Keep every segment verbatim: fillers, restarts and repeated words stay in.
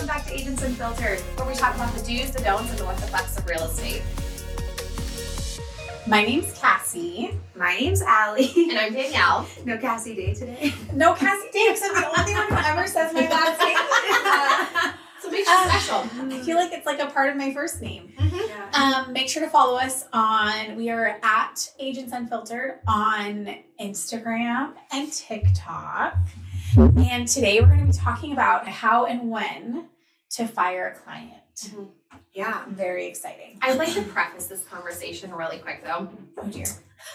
welcome back to Agents Unfiltered, where we talk about the do's, the don'ts, and the what the fucks of real estate. My name's Cassie. My name's Allie. And I'm Danielle. No Cassie Day today. No Cassie Day, because I'm the only one who ever says my last name. Uh, so it makes you uh, special. I feel like it's like a part of my first name. Mm-hmm. Yeah. Um, make sure to follow us on, we are at Agents Unfiltered on Instagram and TikTok. And today we're going to be talking about how and when to fire a client. Mm-hmm. Yeah. Very exciting. I'd like to preface this conversation really quick, though. Oh, dear.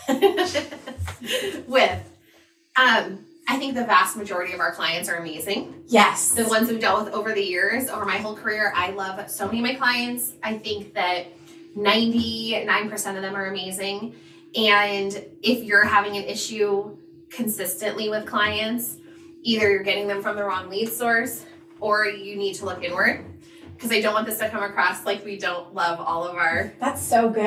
With, um, I think the vast majority of our clients are amazing. Yes. The ones we've dealt with over the years, over my whole career, I love so many of my clients. I think that ninety-nine percent of them are amazing. And if you're having an issue consistently with clients, either you're getting them from the wrong lead source or you need to look inward. Because I don't want this to come across like we don't love all of our... That's so good.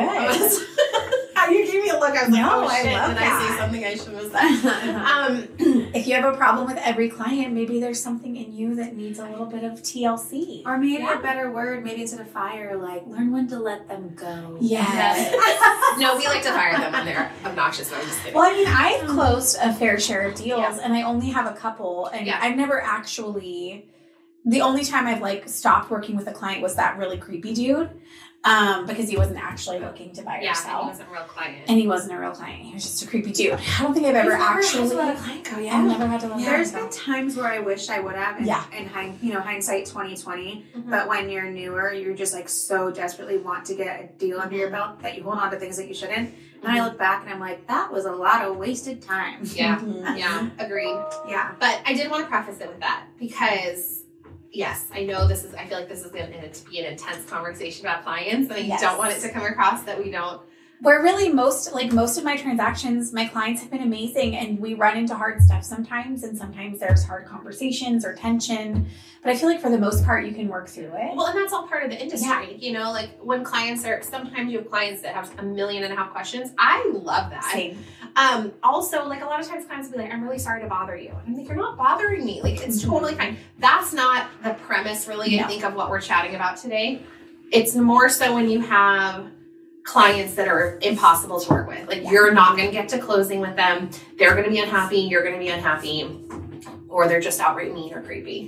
You gave me a look. I was No, like, oh I shit, love did that. I say something I shouldn't have said? um, If you have a problem with every client, maybe there's something in you that needs a little bit of T L C. Or maybe Yeah. a better word, maybe instead of fire, like learn when to let them go. Yes. no, we like to fire them when they're obnoxious. No, I'm just kidding. Well, I mean, I've closed a fair share of deals, Yeah. and I only have a couple, and Yeah. I've never actually... The only time I've like stopped working with a client was that really creepy dude, um, because he wasn't actually looking to buy or yeah, and sell, he wasn't a real client. and he wasn't a real client. He was just a creepy dude. I don't think I've ever You've never had actually. to let a client go, yeah. I've never had to let a There's client been go. times where I wish I would have, and, Yeah. and hind, you know, hindsight twenty twenty. Mhm. But when you're newer, you're just like so desperately want to get a deal under your Mhm. belt that you hold on to things that you shouldn't. And I look back and I'm like, that was a lot of wasted time. Yeah, Mhm. yeah, agreed. Yeah. But I did want to preface it with that because, yes, I know this is, I feel like this is going to be an intense conversation about clients, and I Yes. don't want it to come across that we don't. Where really most, like most of my transactions, my clients have been amazing, and we run into hard stuff sometimes, and sometimes there's hard conversations or tension. But I feel like for the most part, you can work through it. Well, and that's all part of the industry. Yeah. You know, like when clients are, sometimes you have clients that have a million and a half questions. I love that. Same. Um, also, like a lot of times clients will be like, I'm really sorry to bother you. And I'm like, you're not bothering me. Like, it's totally fine. That's not the premise, really, No. I think, of what we're chatting about today. It's more so when you have clients that are impossible to work with. Like, Yeah. you're not going to get to closing with them. They're going to be unhappy. You're going to be unhappy. Or they're just outright mean or creepy.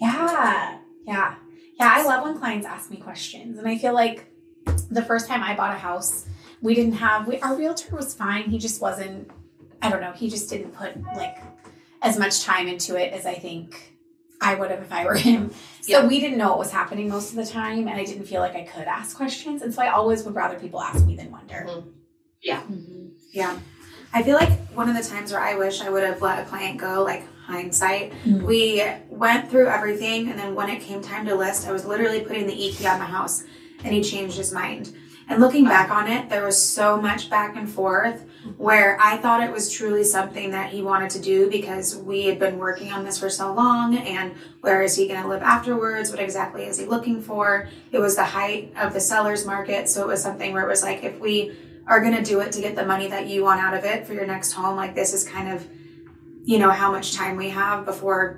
Yeah. Yeah. Yeah. I love when clients ask me questions. And I feel like the first time I bought a house, we didn't have, we, our realtor was fine. He just wasn't, I don't know, he just didn't put like as much time into it as I think I would have if I were him. So Yeah. we didn't know what was happening most of the time. And I didn't feel like I could ask questions. And so I always would rather people ask me than wonder. Mhm. Yeah. Mm-hmm. Yeah. I feel like one of the times where I wish I would have let a client go, like hindsight, Mhm. we went through everything, and then when it came time to list, I was literally putting the E P on my house, and he changed his mind. And looking back on it, there was so much back and forth where I thought it was truly something that he wanted to do because we had been working on this for so long, and where is he going to live afterwards? What exactly is he looking for? It was the height of the seller's market, so it was something where it was like, if we are going to do it to get the money that you want out of it for your next home, like this is kind of, you know, how much time we have before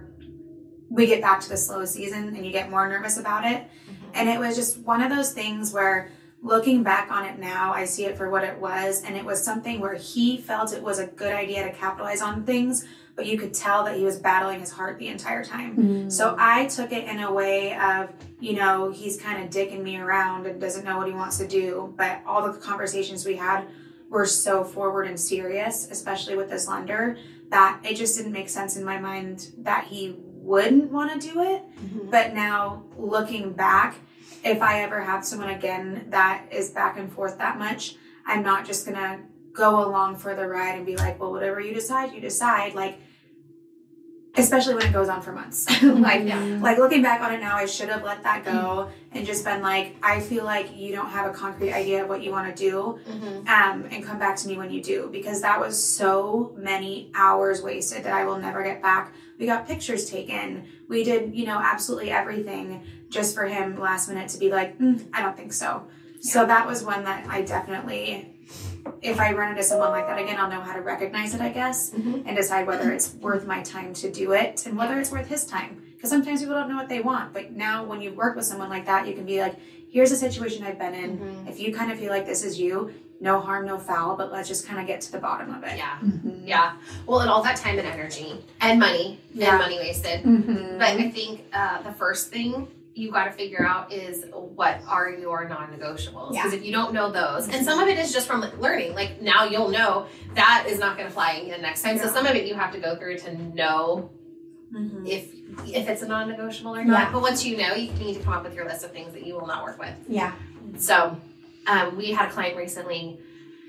we get back to the slow season and you get more nervous about it. Mm-hmm. And it was just one of those things where looking back on it now, I see it for what it was. And it was something where he felt it was a good idea to capitalize on things, but you could tell that he was battling his heart the entire time. Mm-hmm. So I took it in a way of, you know, he's kind of dicking me around and doesn't know what he wants to do. But all the conversations we had were so forward and serious, especially with this lender, that it just didn't make sense in my mind that he wouldn't want to do it. Mhm. But now looking back, if I ever have someone again that is back and forth that much, I'm not just going to go along for the ride and be like, well, whatever you decide, you decide. Like, especially when it goes on for months. like, Yeah. like looking back on it now, I should have let that go and just been like, I feel like you don't have a concrete idea of what you want to do. Mhm. Um, and come back to me when you do, because that was so many hours wasted that I will never get back. We got pictures taken. We did, you know, absolutely everything just for him last minute to be like, mm, I don't think so. So that was one that I definitely, if I run into someone like that again, I'll know how to recognize it, I guess, Mhm. and decide whether it's worth my time to do it and whether it's worth his time. Because Because sometimes people don't know what they want. But now when you work with someone like that, you can be like, here's a situation I've been in. Mm-hmm. If you kind of feel like this is you, no harm, no foul, but let's just kind of get to the bottom of it. Yeah. Mm-hmm. Yeah. Well, and all that time and energy and money yeah. and money wasted. Mm-hmm. But I think uh, the first thing you got to figure out is what are your non-negotiables. Because yeah. if you don't know those, and some of it is just from learning, like now you'll know that is not going to fly again next time. Yeah. So some of it you have to go through to know mm-hmm. if if it's a non-negotiable or not. Yeah. But once you know, you need to come up with your list of things that you will not work with. Yeah. So um, we had a client recently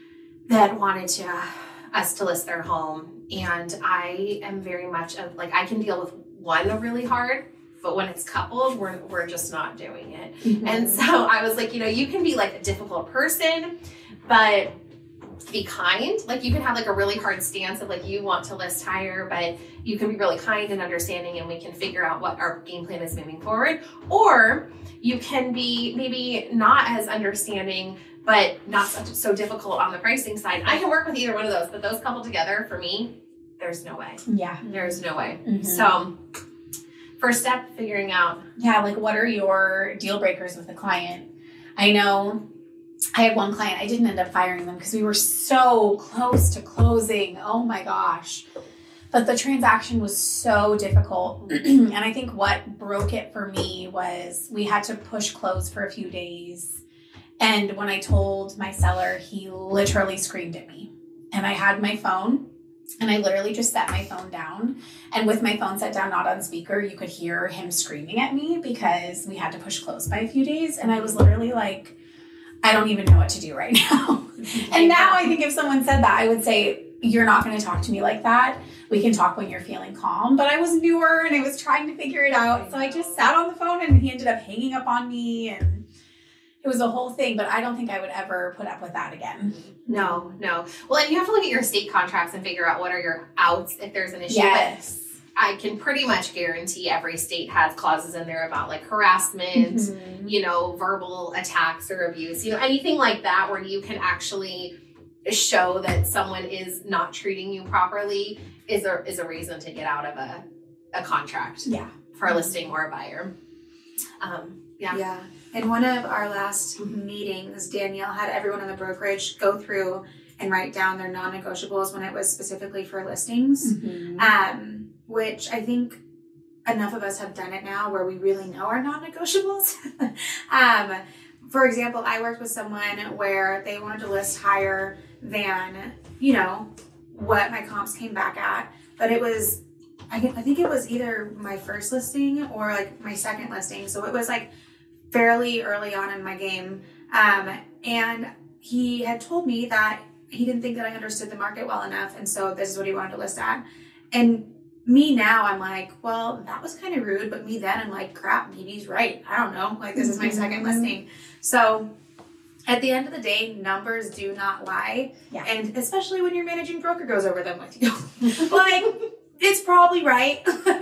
that wanted to uh, us to list their home, and I am very much of like I can deal with one really hard, but when it's coupled, we're we're just not doing it. Mm-hmm. And so I was like, you know, you can be like a difficult person, but be kind. Like you can have like a really hard stance of like you want to list higher, but you can be really kind and understanding, and we can figure out what our game plan is moving forward. Or you can be maybe not as understanding, but not so, so difficult on the pricing side. I can work with either one of those, but those coupled together for me, there's no way. Yeah. There's no way. Mm-hmm. So first step, figuring out. Yeah, like what are your deal breakers with the client? I know I had one client, I didn't end up firing them because we were so close to closing. Oh my gosh. But the transaction was so difficult. And I think what broke it for me was we had to push close for a few days. And when I told my seller, he literally screamed at me. And I had my phone, and I literally just set my phone down. And with my phone set down, not on speaker, you could hear him screaming at me because we had to push close by a few days. And I was literally like, I don't even know what to do right now. And now I think if someone said that, I would say, you're not going to talk to me like that. We can talk when you're feeling calm. But I was newer and I was trying to figure it out. So I just sat on the phone, and he ended up hanging up on me, and it was a whole thing. But I don't think I would ever put up with that again. No, no. Well, and you have to look at your state contracts and figure out what are your outs if there's an issue. Yes. But I can pretty much guarantee every state has clauses in there about like harassment, mm-hmm. you know, verbal attacks or abuse, you know, anything like that where you can actually show that someone is not treating you properly is a, is a reason to get out of a, a contract yeah. for a listing or a buyer. Um, yeah. Yeah. In one of our last meetings, Danielle had everyone in the brokerage go through and write down their non-negotiables when it was specifically for listings. Mm-hmm. Um, which I think enough of us have done it now where we really know our non-negotiables. um, for example, I worked with someone where they wanted to list higher than, you know, what my comps came back at, but it was, I think, I think it was either my first listing or like my second listing. So it was like fairly early on in my game. Um, and he had told me that he didn't think that I understood the market well enough. And so this is what he wanted to list at. And me now, I'm like, well, that was kind of rude. But me then, I'm like, crap, maybe he's right. I don't know. Like, this is my second listing. So at the end of the day, numbers do not lie. Yeah. And especially when your managing broker goes over them with you. Like, it's probably right.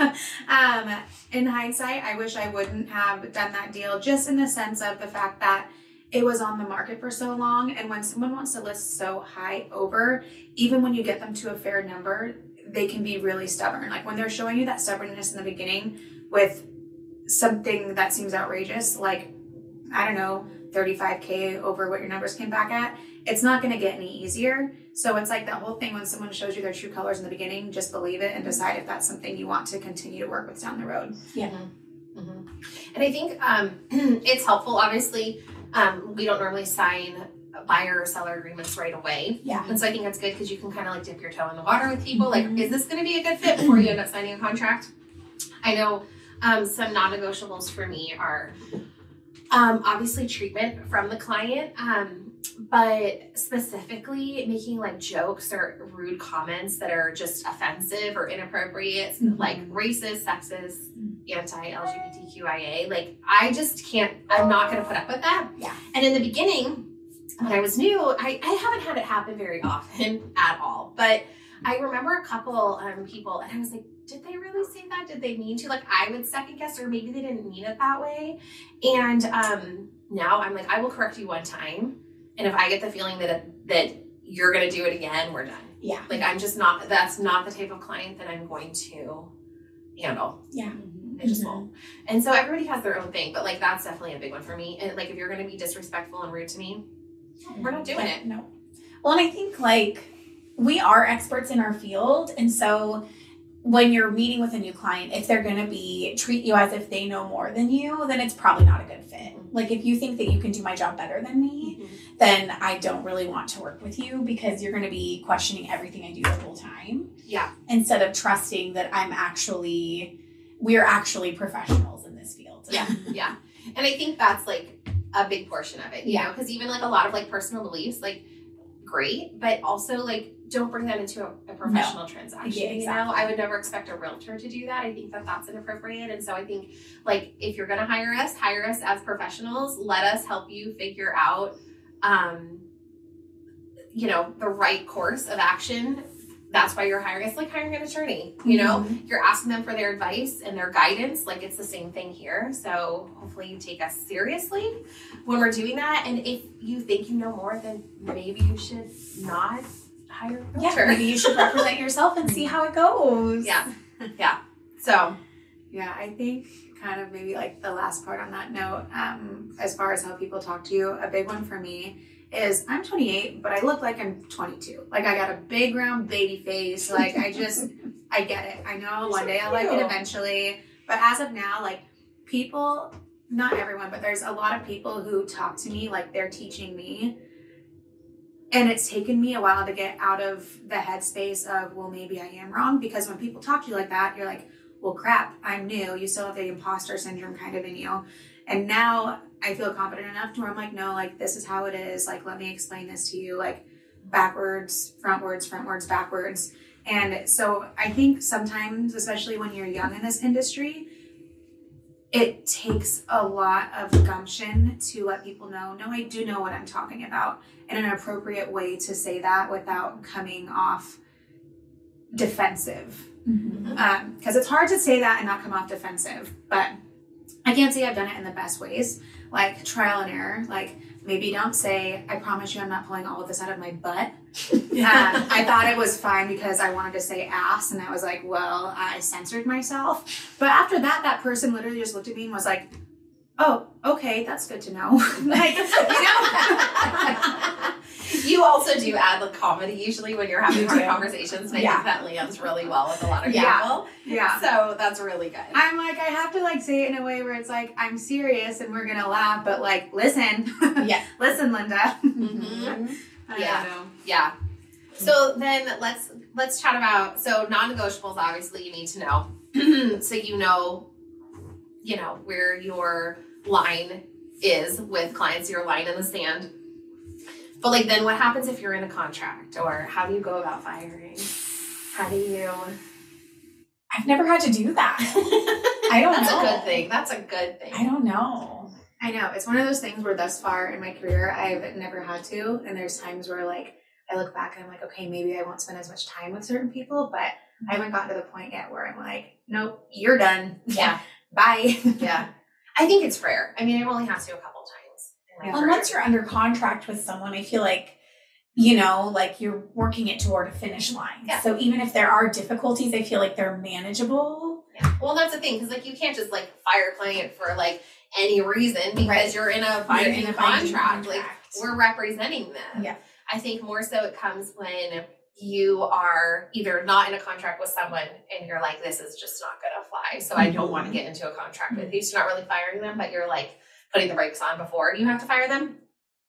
um, in hindsight, I wish I wouldn't have done that deal, just in the sense of the fact that it was on the market for so long. And when someone wants to list so high over, even when you get them to a fair number, they can be really stubborn. Like when they're showing you that stubbornness in the beginning with something that seems outrageous, like, I don't know, thirty-five K over what your numbers came back at, it's not going to get any easier. So it's like that whole thing when someone shows you their true colors in the beginning, just believe it and decide if that's something you want to continue to work with down the road. Yeah. Mm-hmm. Mm-hmm. And I think um, it's helpful, obviously, um, we don't normally sign buyer or seller agreements right away. Yeah. And so I think that's good because you can kind of like dip your toe in the water with people. Like, mm-hmm. is this going to be a good fit before you end up signing a contract? I know um, some non-negotiables for me are um, obviously treatment from the client, um, but specifically making like jokes or rude comments that are just offensive or inappropriate, mm-hmm. like racist, sexist, anti-L G B T Q I A. Like, I just can't, I'm not going to put up with that. Yeah. And in the beginning, when I was new, I, I haven't had it happen very often at all. But I remember a couple um, people, and I was like, did they really say that? Did they mean to? Like, I would second guess, or maybe they didn't mean it that way. And um, now I'm like, I will correct you one time. And if I get the feeling that that you're going to do it again, we're done. Yeah. Like, I'm just not, that's not the type of client that I'm going to handle. Yeah. Mm-hmm. It just Mhm. won't. And so everybody has their own thing, but like that's definitely a big one for me. And like if you're going to be disrespectful and rude to me, we're not doing it. No. Well, and I think like we are experts in our field, and so when you're meeting with a new client, if they're going to be treat you as if they know more than you, then it's probably not a good fit. Like if you think that you can do my job better than me, Mm-hmm. then I don't really want to work with you because you're going to be questioning everything I do the whole time. Yeah. Instead of trusting that I'm actually, we're actually professionals in this field. Yeah. Yeah. And I think that's like a big portion of it, you Yeah. know, because even like a lot of like personal beliefs, like great, but also like don't bring them into a, a professional transaction. Yeah, You know, I would never expect a realtor to do that. I think that that's inappropriate. And so I think like if you're going to hire us, hire us as professionals. Let us help you figure out, um, you know, the right course of action. That's why you're hiring. It's like hiring an attorney, you know, Mhm. you're asking them for their advice and their guidance. Like it's the same thing here. So hopefully you take us seriously when we're doing that. And if you think you know more, then maybe you should not hire a Yeah, realtor. maybe you should represent yourself and see how it goes. Yeah. Yeah. So Yeah, I think kind of maybe like the last part on that note, um, as far as how people talk to you, a big one for me is I'm twenty-eight, but I look like I'm twenty-two. Like I got a big round baby face. Like I just, I get it. I know one So day I'll like it cute. eventually. But as of now, like people, not everyone, but there's a lot of people who talk to me like they're teaching me. And it's taken me a while to get out of the headspace of, well, maybe I am wrong. Because when people talk to you like that, you're like, well, crap, I'm new. You still have the imposter syndrome kind of in you. And now I feel confident enough to where I'm like, no, like, this is how it is. Like, let me explain this to you, like, backwards, frontwards, frontwards, backwards. And so I think sometimes, especially when you're young in this industry, it takes a lot of gumption to let people know, no, I do know what I'm talking about, and an appropriate way to say that without coming off defensive. Mhm. Um, because it's hard to say that and not come off defensive, but I can't say I've done it in the best ways, like trial and error. Like maybe don't say, I promise you I'm not pulling all of this out of my butt. um, I thought it was fine because I wanted to say ass, and I was like, well, I censored myself. But after that, that person literally just looked at me and was like, oh, okay, that's good to know. Like, you know? you also do add the comedy usually when you're having You hard do. conversations. And I Yeah. think that lands really well with a lot of Yeah. people. Yeah. So that's really good. I'm like, I have to like say it in a way where it's like, I'm serious and we're gonna laugh, but like, listen. Yeah. Listen, Linda. Mhm. I Yeah. don't know. Yeah. So then let's let's chat about so non-negotiables. Obviously, you need to know, so you know, you know where your line is with clients. Your line in the sand. But like, then what happens if you're in a contract, or how do you go about firing? How do you? I've never had to do that. I don't That's know. a good thing. That's a good thing. I don't know. I know. It's one of those things where thus far in my career, I've never had to. And there's times where like, I look back and I'm like, okay, maybe I won't spend as much time with certain people, but I haven't gotten to the point yet where I'm like, nope, you're done. Yeah. Bye. Yeah. I think it's rare. I mean, I've only had to a couple times. in my Well, career. once you're under contract with someone, I feel like, you know, like you're working it toward a finish line. Yeah. So even if there are difficulties, I feel like they're manageable. Yeah. Well, that's the thing, because like you can't just like fire a client for like any reason because Right. you're in a You're binding in a contract. binding Like contract. we're representing them. Yeah. I think more so it comes when you are either not in a contract with someone and you're like, this is just not gonna fly. So I don't want to get into a contract with you. So you're not really firing them, but you're like putting the brakes on before you have to fire them.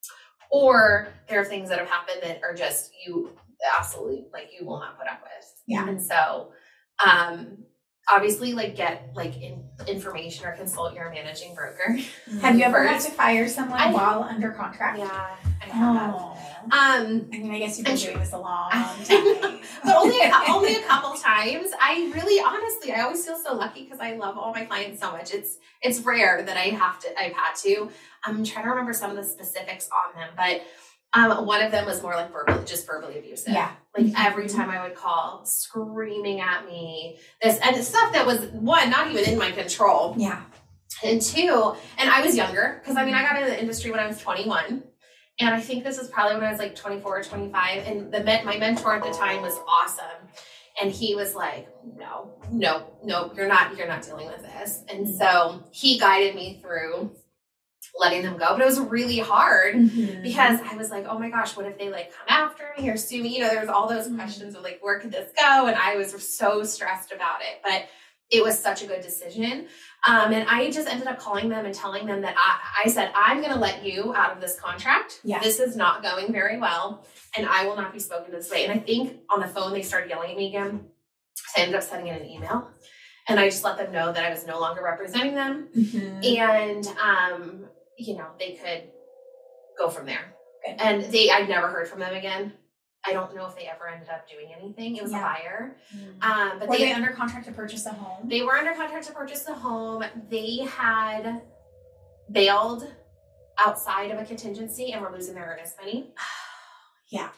Or there are things that have happened that are just you absolutely like you will not put up with. Yeah. And so um obviously like get like in, information or consult your managing broker. Have you ever had First. to fire someone I- while under contract? Yeah, I have. Oh. Um I mean, I guess you've been I'm doing this a long I- time. but only a, cou- only a couple times. I really, honestly, I always feel so lucky because I love all my clients so much. It's it's rare that I have to. I've had to. I'm trying to remember some of the specifics on them, but um, one of them was more like verbally, just verbally abusive. Yeah. Like Mhm. every time I would call, screaming at me, this and stuff that was one not even in my control, Yeah. and two, and I was younger because I mean I got into the industry when I was twenty-one. And I think this is probably when I was like twenty-four or twenty-five. And the men- my mentor at the time was awesome. And he was like, no, no, no, you're not, you're not dealing with this. And so he guided me through letting them go. But it was really hard mm-hmm. because I was like, oh my gosh, what if they like come after me or sue me? You know, there was all those mm-hmm. questions of like, where could this go? And I was so stressed about it, but it was such a good decision. Um, and I just ended up calling them and telling them that I, I said, I'm going to let you out of this contract. Yeah. This is not going very well. And I will not be spoken to this way. And I think on the phone, they started yelling at me again. So I ended up sending in an email. And I just let them know that I was no longer representing them. Mm-hmm. And, um, you know, they could go from there. Good. And they, I never heard from them again. I don't know if they ever ended up doing anything. It was yeah. a buyer. Mm-hmm. Um, but were they, they under contract to purchase a home? They were under contract to purchase the home. They had bailed outside of a contingency and were losing their earnest money. Yeah.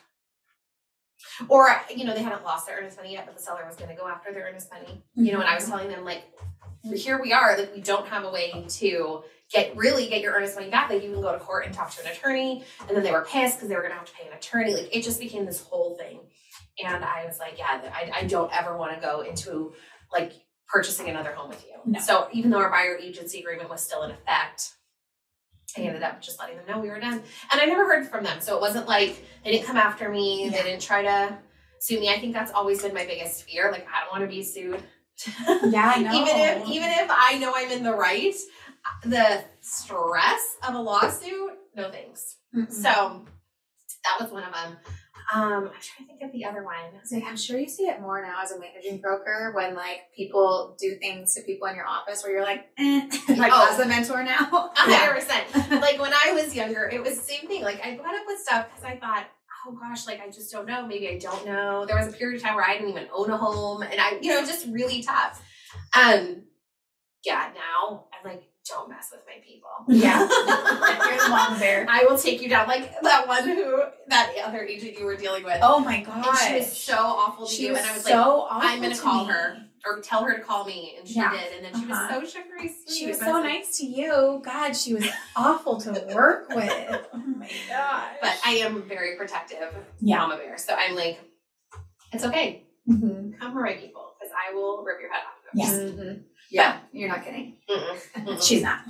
Or, you know, they hadn't lost their earnest money yet, but the seller was going to go after their earnest money. Mm-hmm. You know, and I was telling them, like, here we are, like, we don't have a way to get, really get your earnest money back. Like, you can go to court and talk to an attorney. And then they were pissed because they were going to have to pay an attorney. Like, it just became this whole thing. And I was like, yeah, I, I don't ever want to go into, like, purchasing another home with you. No. So even though our buyer agency agreement was still in effect, I ended up just letting them know we were done. And I never heard from them. So it wasn't like they didn't come after me. Yeah. They didn't try to sue me. I think that's always been my biggest fear. Like, I don't want to be sued. Yeah, I know. even if even if I know I'm in the right, the stress of a lawsuit, no thanks. Mm-mm. So that was one of them. Um, I'm trying to think of the other one. Like, I'm sure you see it more now as a managing broker when like people do things to people in your office where you're like, eh, like oh, as the mentor now. one hundred percent. Like when I was younger, it was the same thing. Like I went up with stuff because I thought, oh gosh, like I just don't know. Maybe I don't know. There was a period of time where I didn't even own a home, and I, you know, just really tough. Um, yeah. Now I'm like, don't mess with my people. Yeah. You're the mom bear. I will take you down. Like that one who, that other agent you were dealing with. Oh my gosh. And she was so awful to she you. Was and I was so like, awful I'm going to call me. her or tell her to call me. And she yeah. did. And then she uh-huh. was so sugary sweet. She was so nice to you. God, she was awful to work with. Oh my gosh. But I am very protective yeah. mama bear. So I'm like, it's okay. Mm-hmm. Come for my people because I will rip your head off. Yes. Mm-hmm. Yeah, you're not kidding. Mm-mm. Mm-mm. She's not.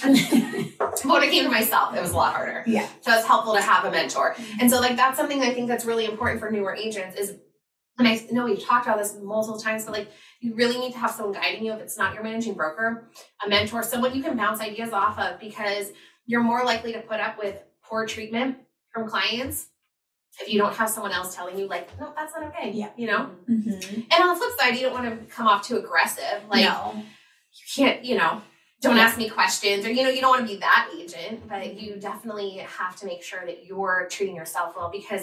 But when it came to myself, it was a lot harder. Yeah. So it's helpful to have a mentor. And so like that's something I think that's really important for newer agents is, and I know we've talked about this multiple times, but like you really need to have someone guiding you if it's not your managing broker, a mentor, someone you can bounce ideas off of because you're more likely to put up with poor treatment from clients if you don't have someone else telling you like, no, that's not okay. Yeah. You know? Mm-hmm. And on the flip side, you don't want to come off too aggressive. Like no. you can't, you know, don't ask me questions or, you know, you don't want to be that agent, but you definitely have to make sure that you're treating yourself well because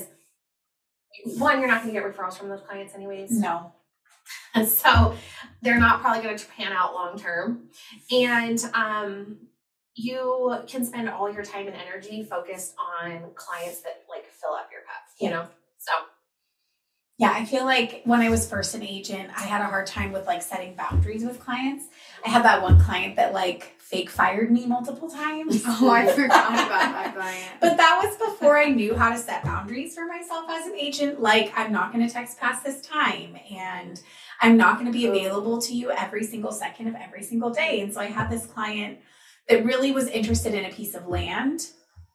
one, you're not going to get referrals from those clients anyways. No. And so they're not probably going to pan out long-term. And, um, you can spend all your time and energy focused on clients that like fill up your cup, you know? So. Yeah, I feel like when I was first an agent, I had a hard time with like setting boundaries with clients. I had that one client that like fake fired me multiple times. Oh, I forgot about that client. But that was before I knew how to set boundaries for myself as an agent. Like, I'm not going to text past this time and I'm not going to be available to you every single second of every single day. And so I had this client that really was interested in a piece of land,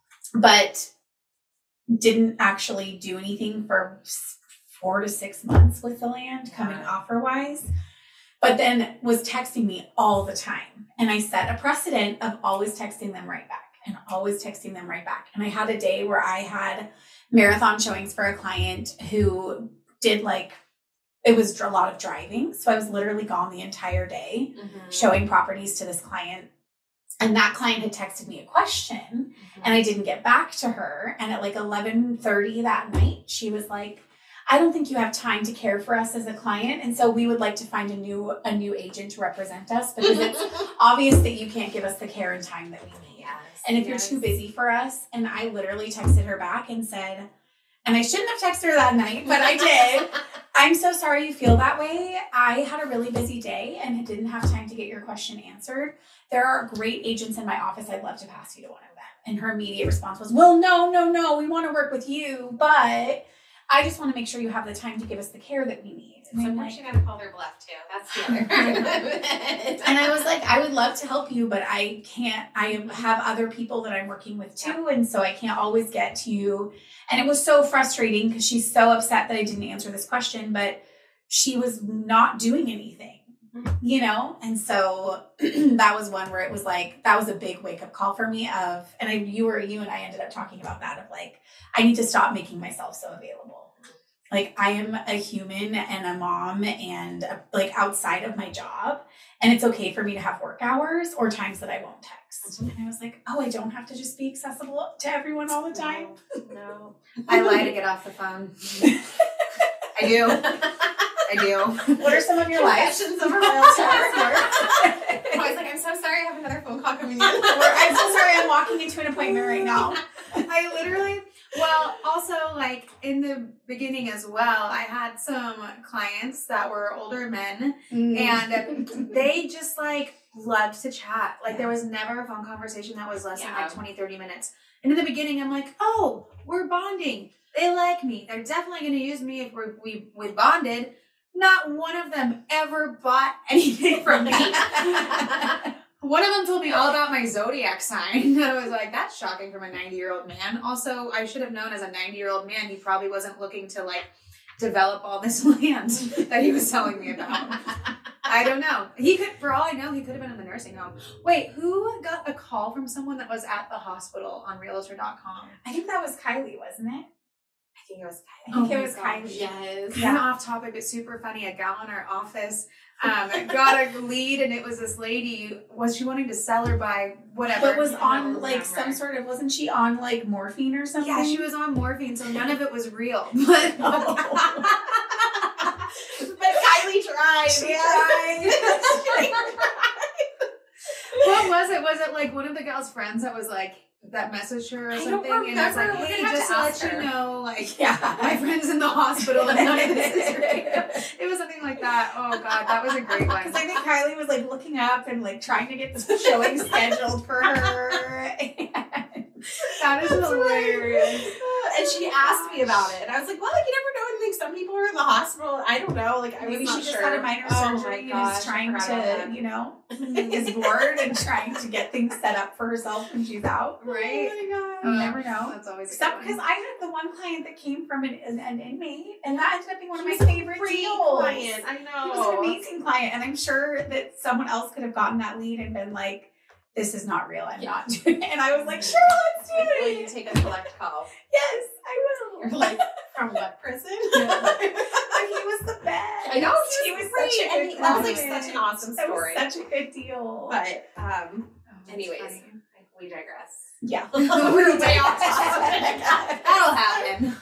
but didn't actually do anything for four to six months with the land coming offer wise, but then was texting me all the time. And I set a precedent of always texting them right back and always texting them right back. And I had a day where I had marathon showings for a client who did like, it was a lot of driving. So I was literally gone the entire day mm-hmm. showing properties to this client. And that client had texted me a question mm-hmm. and I didn't get back to her. And at like eleven thirty that night, she was like, I don't think you have time to care for us as a client. And so we would like to find a new, a new agent to represent us because it's obvious that you can't give us the care and time that we need. Yes, and if yes. you're too busy for us, and I literally texted her back and said, and I shouldn't have texted her that night, but I did. I'm so sorry you feel that way. I had a really busy day and didn't have time to get your question answered. There are great agents in my office. I'd love to pass you to one of them. And her immediate response was, well, no, no, no. We want to work with you, but I just want to make sure you have the time to give us the care that we need. And I'm Sometimes like, you gotta call their bluff too. That's the other. and I was like, I would love to help you, but I can't, I have other people that I'm working with too. And so I can't always get to you. And it was so frustrating because she's so upset that I didn't answer this question, but she was not doing anything, you know? And so that was one where it was like, that was a big wake up call for me of, and I, you were, you and I ended up talking about that of like, I need to stop making myself so available. Like I am a human and a mom and a, like outside of my job, and it's okay for me to have work hours or times that I won't text. And I was like, oh, I don't have to just be accessible to everyone all the time. No, no. I lie to get off the phone. I do. I do. What are some of your lies? Confessions of a realtor. I was like, I'm so sorry, I have another phone call coming in. I'm so sorry, I'm walking into an appointment right now. I literally, well, also like in the beginning as well, I had some clients that were older men Mm. and they just like loved to chat. Like there was never a phone conversation that was less than Yeah. like twenty, thirty minutes. And in the beginning, I'm like, oh, we're bonding. They like me. They're definitely going to use me if we're, we, we bonded. Not one of them ever bought anything from me. One of them told me all about my zodiac sign. And I was like, that's shocking from a ninety-year-old man. Also, I should have known as a ninety-year-old man, he probably wasn't looking to, like, develop all this land that he was telling me about. I don't know. He could, for all I know, he could have been in the nursing home. Wait, who got a call from someone that was at the hospital on realtor dot com? I think that was Kylie, wasn't it? I think it was I Kylie. think Oh it my was gosh. Kylie. Yes. Kind of off topic, but super funny. A gal in our office um, got a lead, and it was this lady. Was she wanting to sell her by whatever? But was I on don't like some remember. sort of, wasn't she on like morphine or something? Yeah, she was on morphine, so none of it was real. But But Kylie tried. She Yeah. what was it? Was it like one of the gal's friends that was like that messaged her or I don't something? And it's like, remember. We're hey, gonna have just to to ask let her. you know, like, Yeah. my friend's in the hospital and none of this is real. It was something like that. Oh God, that was a great one. Because I think Kylie was like looking up and like trying to get the showing scheduled for her. And That is hilarious. And she asked me about it. And I was like, well, you never know anything. Some people are in the hospital. I don't know. Like, I maybe was she not just sure. had a minor Oh surgery my and gosh, is trying I forgot about to, that. you know, is bored and trying to get things set up for herself when she's out. Right? Oh my God. You never know. That's always a Except good because one. I had the one client that came from an, an, an inmate, and that ended up being one of He my was a favorite great deals. client. I know. He was an amazing client, and I'm sure that someone else could have gotten that lead and been like, "This is not real. I'm Yeah. not doing it." And I was like, "Sure, let's do Will it." you take a collect call? Yes, I will. You're like, from what prison? But he was the best. I know, he he was was great, such a and good he- that was, like, client. such an awesome That was story. such a good deal. But, um, Oh, anyways, that's funny. we digress. yeah, We're way off topic. That'll happen.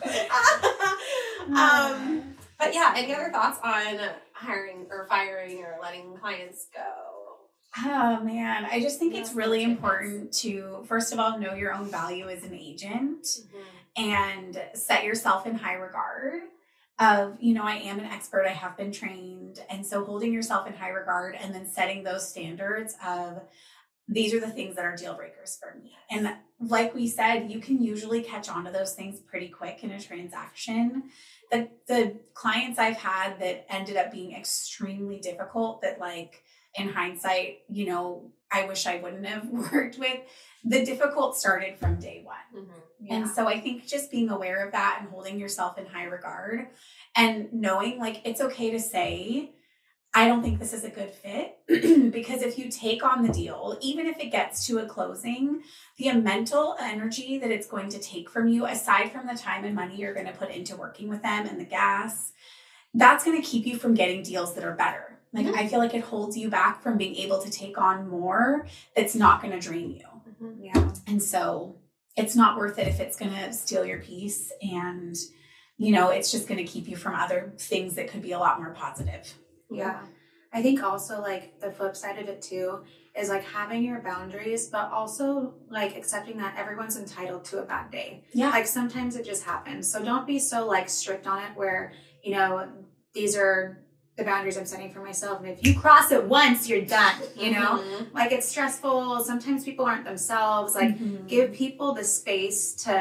um, but yeah, any other thoughts on hiring or firing or letting clients go? Oh man, I just think Yeah, it's really that's important to, first of all, know your own value as an agent and set yourself in high regard of, you know, I am an expert, I have been trained. And so holding yourself in high regard and then setting those standards of, these are the things that are deal breakers for me. And like we said, you can usually catch on to those things pretty quick in a transaction. The, the clients I've had that ended up being extremely difficult that like, in hindsight, you know, I wish I wouldn't have worked with. The difficult started from day one. Mm-hmm. And so I think just being aware of that and holding yourself in high regard and knowing like it's okay to say, I don't think this is a good fit. Because if you take on the deal, even if it gets to a closing, the mental energy that it's going to take from you, aside from the time and money you're going to put into working with them and the gas, that's going to keep you from getting deals that are better. Like, Mm-hmm. I feel like it holds you back from being able to take on more that's not going to drain you. Mm-hmm. Yeah. And so it's not worth it if it's going to steal your peace. And, you know, it's just going to keep you from other things that could be a lot more positive. Yeah. I think also like the flip side of it too is like having your boundaries, but also like accepting that everyone's entitled to a bad day. Yeah. Like sometimes it just happens. So don't be so like strict on it where, you know, these are the boundaries I'm setting for myself. And if you cross it once, you're done, you know? Mhm. Like it's stressful. Sometimes people aren't themselves. Like Mhm. give people the space to,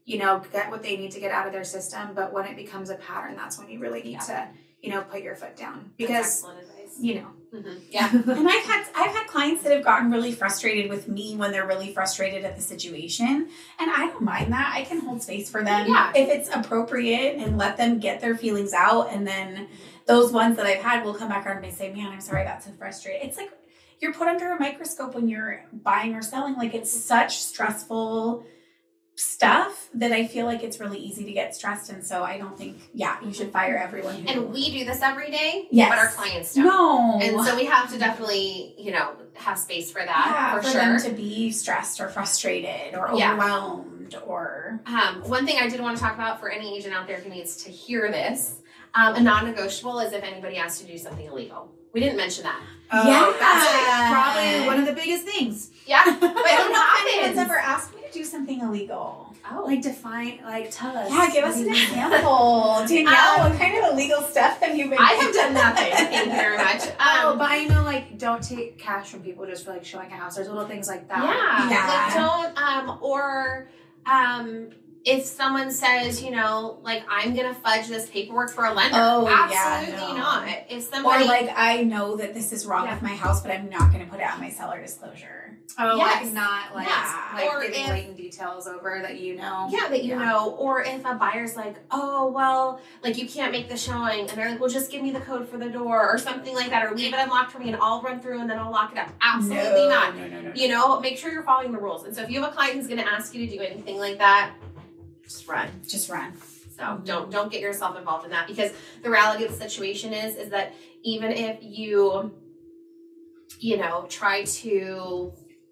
you know, get what they need to get out of their system. But when it becomes a pattern, that's when you really need yeah. to, you know, put your foot down because, you know, mm-hmm. yeah. And I've had, I've had clients that have gotten really frustrated with me when they're really frustrated at the situation. And I don't mind that. I can hold space for them yeah. if it's appropriate and let them get their feelings out. And then those ones that I've had will come back around and say, man, I'm sorry I got so frustrated. It's like you're put under a microscope when you're buying or selling. Like it's such stressful stuff that I feel like it's really easy to get stressed. And so I don't think, yeah, you should fire everyone. Who and we do this every day, yes. but our clients don't. No. And so we have to definitely, you know, have space for that. Yeah, for, for sure. them to be stressed or frustrated or overwhelmed yeah. or. Um, one thing I did want to talk about for any agent out there who needs to hear this, um, a non-negotiable is if anybody has to do something illegal. We didn't mention that. Oh, yeah. That's probably one of the biggest things. Yeah. But I don't know if anyone's happens. ever asked me to do something illegal. Oh. Like define, like tell us. Yeah, give us an example. Danielle, um, what kind of illegal stuff have you been I have done nothing. Thank you very much. Um, oh, but I know like don't take cash from people just for like showing a house. There's little things like that. Yeah. yeah. Like don't, um, or um, if someone says, you know, like I'm going to fudge this paperwork for a lender. Oh, absolutely yeah, no. not. If somebody. Or like I know that this is wrong yeah. with my house, but I'm not going to put it on my seller disclosure. Oh, yes. like not like, yeah. like or giving if, blatant details over that you know. Yeah, that you yeah. know. Or if a buyer's like, oh, well, like you can't make the showing. And they're like, well, just give me the code for the door or something like that. Or leave it unlocked for me and I'll run through and then I'll lock it up. Absolutely no, not. No, no, no, no. You know, make sure you're following the rules. And so if you have a client who's going to ask you to do anything like that, just run. Just run. So mm-hmm. don't don't get yourself involved in that because the reality of the situation is is that even if you, you know, try to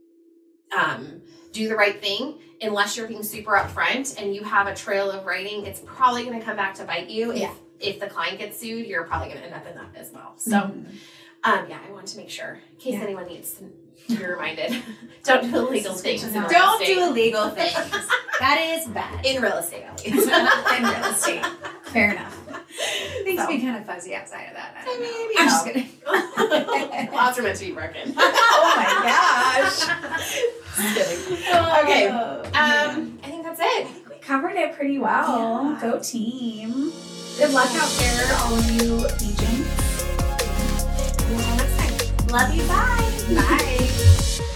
um, do the right thing, unless you're being super upfront and you have a trail of writing, it's probably going to come back to bite you. Yeah. If if the client gets sued, you're probably going to end up in that as well. So, mm-hmm. um, yeah, I wanted to make sure in case yeah. anyone needs to be reminded. Don't do illegal things. In real Don't estate. do illegal things. That is bad. In real estate, at least. In real estate. Fair enough. Things So. be kind of fuzzy outside of that. I don't I mean, know. you I'm know. just kidding. Lots are meant to be broken. Oh my gosh. Just kidding. Okay. Oh, Um, I think that's it. we covered it pretty well. Yeah. Go team. Good luck out there, all of you agents. Until next time. Love you. Bye. Bye.